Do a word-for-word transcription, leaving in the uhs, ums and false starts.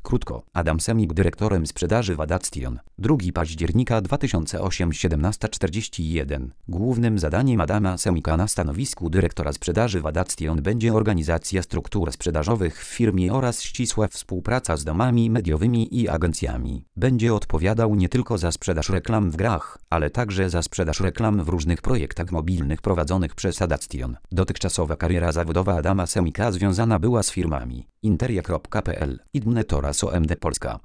Krótko, Adam Semik dyrektorem sprzedaży w Adaptation. drugiego października dwa tysiące ósmego, siedemnasta czterdzieści jeden. Głównym zadaniem Adama Semika na stanowisku dyrektora sprzedaży w Adaptation będzie organizacja struktur sprzedażowych w firmie oraz ścisła współpraca z domami mediowymi i agencjami. Będzie odpowiadał nie tylko za sprzedaż reklam w grach, ale także za sprzedaż reklam w różnych projektach mobilnych prowadzonych przez Adaptation. Dotychczasowa kariera zawodowa Adama Semika związana była z firmami Interia kropka pe el, Idnet oraz O M D Polska.